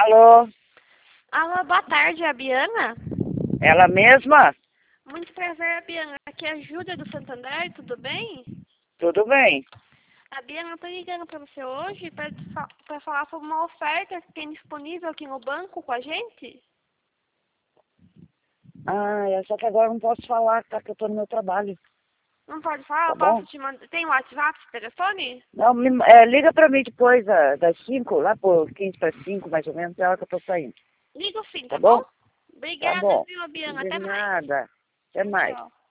Alô? Alô, boa tarde, é a Biana? Ela mesma? Muito prazer, Biana. Aqui é a Júlia do Santander, tudo bem? Tudo bem. A Biana, eu tô ligando pra você hoje pra falar sobre uma oferta que tem disponível aqui no banco com a gente. Só que agora eu não posso falar, tá? Que eu tô no meu trabalho. Não pode falar? Tá Eu bom? posso te mandar? Tem WhatsApp, telefone? Não, liga pra mim depois das 5, lá por 15 para 5, mais ou menos, é a hora que eu tô saindo. Liga o fim, Tá tá bom? bom? Tá Obrigada, bom. viu, Biana? De Até mais. nada. Até Tchau, mais. tchau.